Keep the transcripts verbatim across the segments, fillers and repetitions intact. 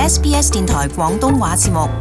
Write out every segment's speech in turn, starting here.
S B S 電台廣東話節目。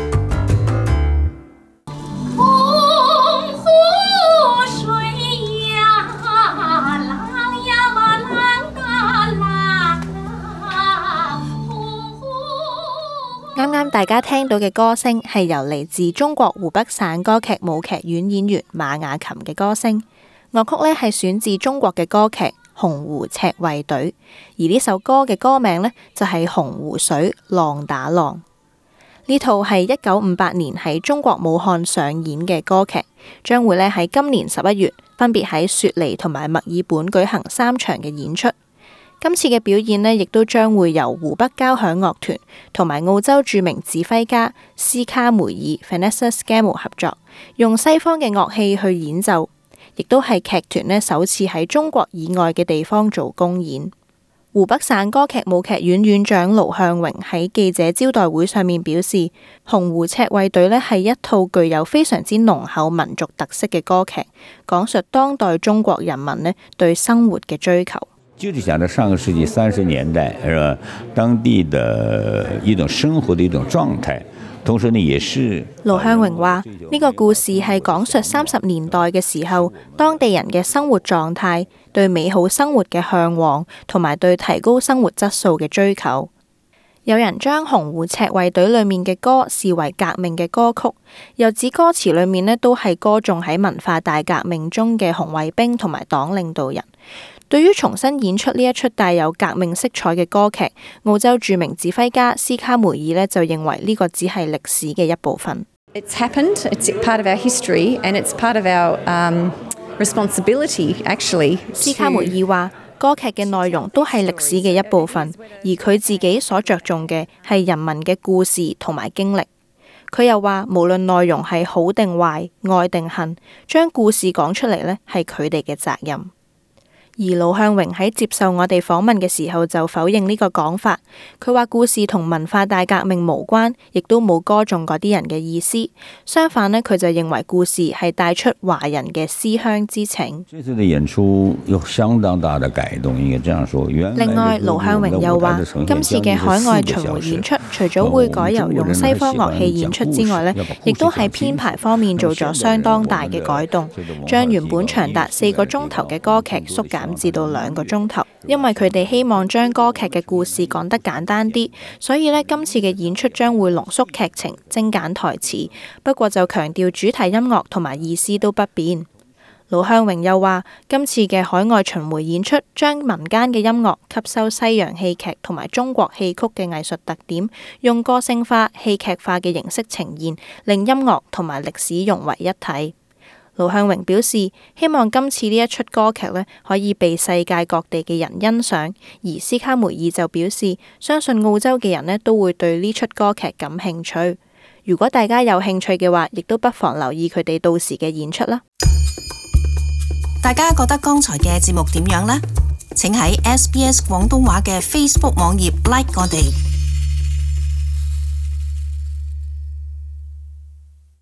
啱啱大家聽到嘅歌聲係由嚟自中國湖北省歌劇舞劇院演員馬雅琴嘅歌聲，樂曲呢係選自中國嘅歌劇《洪湖赤衛隊》，而呢首歌嘅歌名呢，就係、是《洪湖水浪打浪》。呢套係一九五八年喺中國武漢上演嘅歌劇，將會呢喺今年十一月分別喺雪梨同埋墨爾本舉行三場嘅演出。今次嘅表演呢，亦都將會由湖北交響樂團同埋澳洲著名指揮家斯卡梅爾 Vanessa Scammell 合作，用西方嘅樂器去演奏，亦都係劇團呢首次喺中國以外嘅地方做公演。湖北省歌劇舞劇院院長盧向榮喺記者招待會上面表示，《洪湖赤衛隊》呢係一套具有非常之濃厚民族特色嘅歌劇，講述當代中國人民呢對生活嘅追求。 就是講到上個世紀三十年代，是吧？當地的一種生活的一種狀態，同時呢，也是盧向榮話：呢個故事係講述三十年代嘅時候，當地人嘅生活狀態、對美好生活嘅向往，同埋對提高生活質素嘅追求。有人將《洪湖赤衛隊》裏面嘅歌視為革命嘅歌曲，又指歌詞裏面呢都係歌頌喺文化大革命中嘅紅衛兵同埋黨領導人。對於重新演出呢一出帶有革命色彩嘅歌劇，澳洲著名指揮家斯卡梅爾呢就認為呢個只係歷史嘅一部分。 It's happened, it's part of our history, and it's part of our um, responsibility, actually. 斯卡梅爾話：歌劇嘅內容都係歷史嘅一部分，而佢自己所着重嘅係人民嘅故事同埋經歷。佢又話：無論內容係好定壞、愛定恨，將故事講出嚟呢係佢哋嘅責任。而盧向榮喺接受我哋訪問嘅時候就否認呢個講法，佢話故事同文化大革命無關，亦都冇歌頌嗰啲人嘅意思。相反呢，佢就認為故事係帶出華人嘅思鄉之情。 這次的演出有相當大的改動，應該這樣說。 另外，盧向榮又話，今次嘅海外巡迴演出，除咗會改由用西方樂器演出之外呢，亦都喺編排方面做咗相當大嘅改動，將原本長達四個鐘頭嘅歌劇縮減至到兩個鐘頭，因為佢哋希望將歌劇嘅故事講得簡單啲，所以呢，今次嘅演出將會濃縮劇情、精簡台詞，不過就強調主題音樂同埋意思都不變。盧向榮又話，今次嘅海外巡迴演出將民間嘅音樂吸收西洋戲劇同埋中國戲曲嘅藝術特點，用個性化、戲劇化嘅形式呈現，令音樂同埋歷史融為一體。盧向榮表示，希望今次呢一出歌劇呢可以被世界各地嘅人欣賞，而斯卡梅爾就表示，相信澳洲嘅人呢都會對呢出歌劇感興趣。如果大家有興趣嘅話，亦都不妨留意佢哋到時嘅演出啦。 大家覺得剛才嘅節目點樣呢？請喺 S B S 廣東話嘅 Facebook 網頁 like 我哋。